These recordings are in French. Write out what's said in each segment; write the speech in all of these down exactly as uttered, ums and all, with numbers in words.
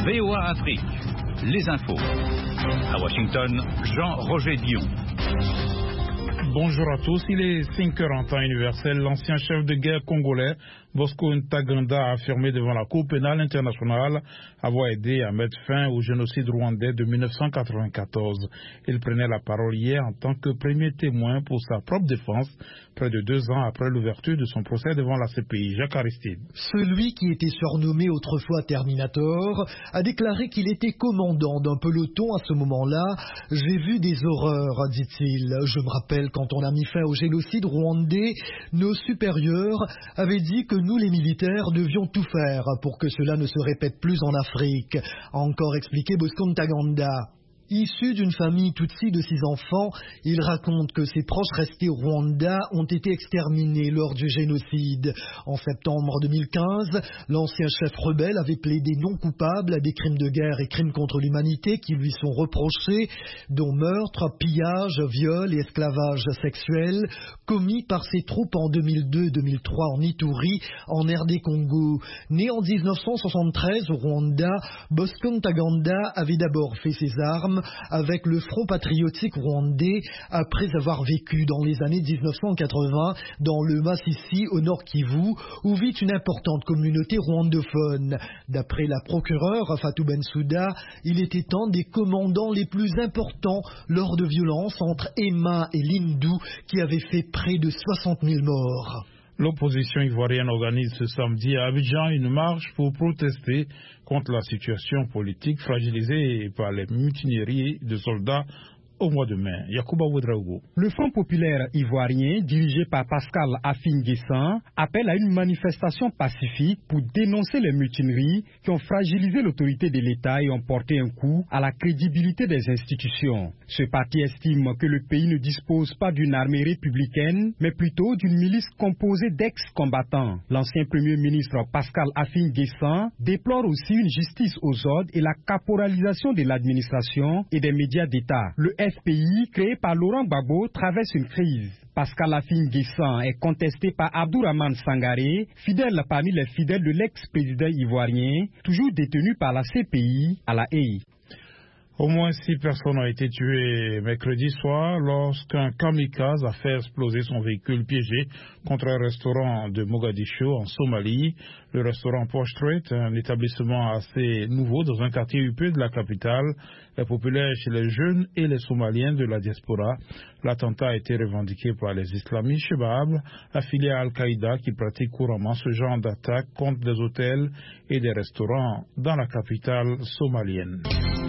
V O A Afrique, les infos. À Washington, Jean-Roger Dion. Bonjour à tous, il est cinq heures en temps universel. L'ancien chef de guerre congolais Bosco Ntaganda a affirmé devant la Cour pénale internationale avoir aidé à mettre fin au génocide rwandais de mille neuf cent quatre-vingt-quatorze. Il prenait la parole hier en tant que premier témoin pour sa propre défense, près de deux ans après l'ouverture de son procès devant la C P I. Jacques Aristide. Celui qui était surnommé autrefois Terminator a déclaré qu'il était commandant d'un peloton à ce moment-là. « J'ai vu des horreurs », dit-il. « Je me rappelle quand on a mis fin au génocide rwandais, nos supérieurs avaient dit que nous, les militaires, devions tout faire pour que cela ne se répète plus en Afrique », a encore expliqué Bosco Ntaganda. Issu d'une famille Tutsi de six enfants, il raconte que ses proches restés au Rwanda ont été exterminés lors du génocide. En septembre deux mille quinze, l'ancien chef rebelle avait plaidé non coupable à des crimes de guerre et crimes contre l'humanité qui lui sont reprochés, dont meurtre, pillage, viol et esclavage sexuel, commis par ses troupes en deux mille deux deux mille trois en Ituri, en R D Congo. Né en mille neuf cent soixante-treize au Rwanda, Bosco Ntaganda avait d'abord fait ses armes avec le Front patriotique rwandais après avoir vécu dans les années mille neuf cent quatre-vingts dans le Masisi au Nord Kivu où vit une importante communauté rwandophone. D'après la procureure Fatou Bensouda, il était un des commandants les plus importants lors de violences entre Emma et Lindou qui avaient fait près de soixante mille morts. L'opposition ivoirienne organise ce samedi à Abidjan une marche pour protester contre la situation politique fragilisée par les mutineries de soldats au mois de mai. Yacouba Ouedraogo. Le Front populaire ivoirien, dirigé par Pascal Affi-N'Guessan, appelle à une manifestation pacifique pour dénoncer les mutineries qui ont fragilisé l'autorité de l'État et ont porté un coup à la crédibilité des institutions. Ce parti estime que le pays ne dispose pas d'une armée républicaine, mais plutôt d'une milice composée d'ex-combattants. L'ancien Premier ministre Pascal Affi-N'Guessan déplore aussi une justice aux ordres et la caporalisation de l'administration et des médias d'État. Le F P I, créé par Laurent Gbagbo, traverse une crise. Pascal Affi-N'Guessan est contesté par Abdourahmane Sangaré, fidèle parmi les fidèles de l'ex-président ivoirien, toujours détenu par la C P I à La Haye. Au moins six personnes ont été tuées mercredi soir lorsqu'un kamikaze a fait exploser son véhicule piégé contre un restaurant de Mogadiscio en Somalie. Le restaurant Posh Street, un établissement assez nouveau dans un quartier huppé de la capitale, est populaire chez les jeunes et les Somaliens de la diaspora. L'attentat a été revendiqué par les islamistes Shebab, affiliés à Al-Qaïda qui pratiquent couramment ce genre d'attaque contre des hôtels et des restaurants dans la capitale somalienne.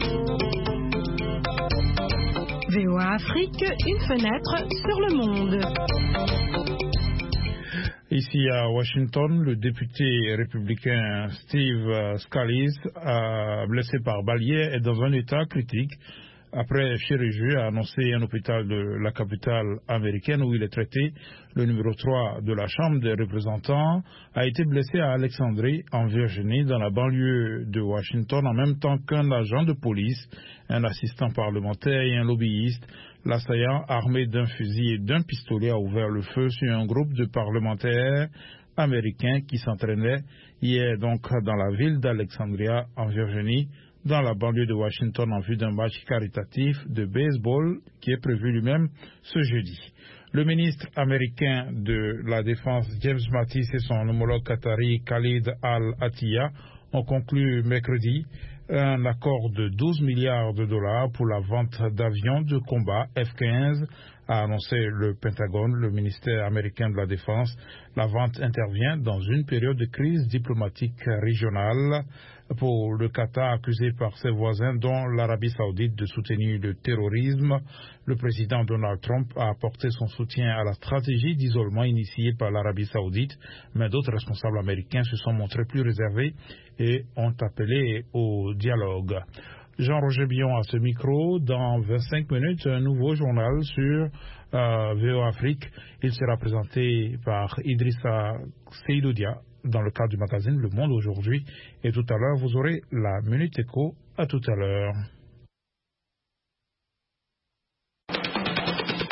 V O A Afrique, une fenêtre sur le monde. Ici à Washington, le député républicain Steve Scalise, blessé par balle hier, est dans un état critique. Après chirurgie, a annoncé un hôpital de la capitale américaine où il est traité. Le numéro trois de la Chambre des représentants a été blessé à Alexandrie, en Virginie, dans la banlieue de Washington, en même temps qu'un agent de police, un assistant parlementaire et un lobbyiste. L'assaillant, armé d'un fusil et d'un pistolet, a ouvert le feu sur un groupe de parlementaires américains qui s'entraînaient hier donc dans la ville d'Alexandria, en Virginie, dans la banlieue de Washington en vue d'un match caritatif de baseball qui est prévu lui-même ce jeudi. Le ministre américain de la Défense James Mattis et son homologue qatari Khalid Al-Attiyah ont conclu mercredi un accord de douze milliards de dollars pour la vente d'avions de combat F quinze, a annoncé le Pentagone, le ministère américain de la Défense. La vente intervient dans une période de crise diplomatique régionale pour le Qatar accusé par ses voisins, dont l'Arabie Saoudite, de soutenir le terrorisme. Le président Donald Trump a apporté son soutien à la stratégie d'isolement initiée par l'Arabie Saoudite, mais d'autres responsables américains se sont montrés plus réservés et ont appelé au dialogue. Jean-Roger Bion à ce micro. Dans vingt-cinq minutes, un nouveau journal sur euh, V O A Afrique. Il sera présenté par Idrissa Seydoudia dans le cadre du magazine Le Monde aujourd'hui. Et tout à l'heure, vous aurez la Minute Éco. À tout à l'heure.